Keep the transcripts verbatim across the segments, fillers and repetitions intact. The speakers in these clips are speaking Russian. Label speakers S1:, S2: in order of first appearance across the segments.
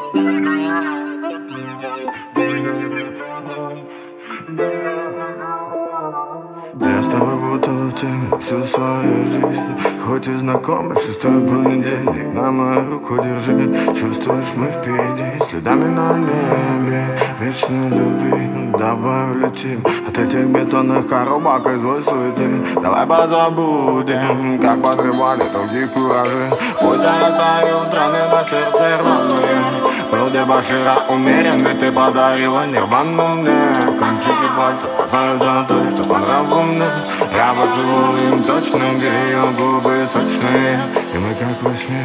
S1: Я с тобой будто в теме всю свою жизнь. Хоть и знакомы, шестой понедельник. На мою руку держи, чувствуешь, мы впереди. Следами на небе, вечной любви. Давай улетим от этих бетонных коробок и злой суеты. Давай позабудем, как подрывали других куражи. Пусть зарастают раны на сердце рваные. Был дебошира умерен, ведь ты подарила нирвану мне. Кончики пальцев касаются той, что по нраву мне. Я поцелую им точно, где ее губы сочные. И мы как во сне.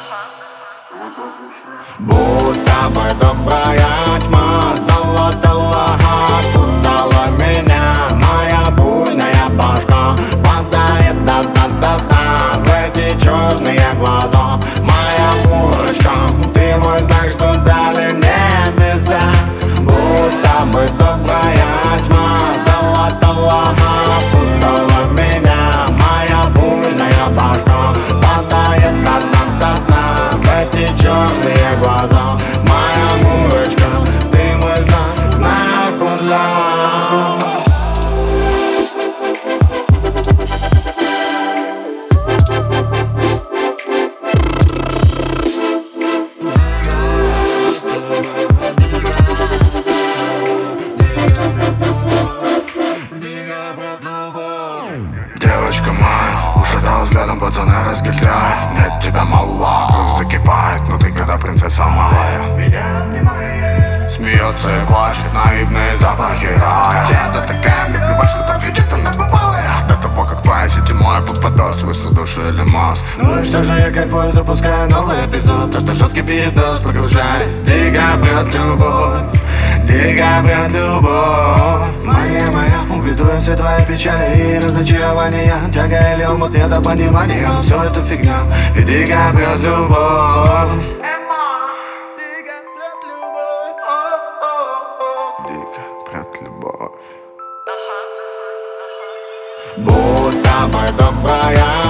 S1: Будто бы добрая тьма залатала, окутала меня. Моя буйная башка падает да-да-да-да в эти черные глаза. Моя мурочка, ты мой знак, что дали небеса. Будто бы добрая тьма залатала, окутала меня. Моя буйная башка падает да-да-да-да в эти черные глаза. Моя мурочка, ты мой знак, знак ура. Девочка моя, ушатал взглядом, пацана разгильдяй. Нет тебя мало, кровь закипает, но ты когда принцесса моя. Смеется и плачет, наивные запахи рая. Я такая, мне плевать, что там кричит, она бывалая. До того, как твоя сети моя попадал, свысло души или маск. Ну и что же я кайфую, запускаю новый эпизод. Это жесткий передоз, погружаясь. Дико прет любовь, дико прет любовь. Мания моя, уведу я все твои печали и разочарования. Тяга или умут, нет понимания. Все это фигня, и дико прет любовь. Дико прет любовь. Будто бы добрая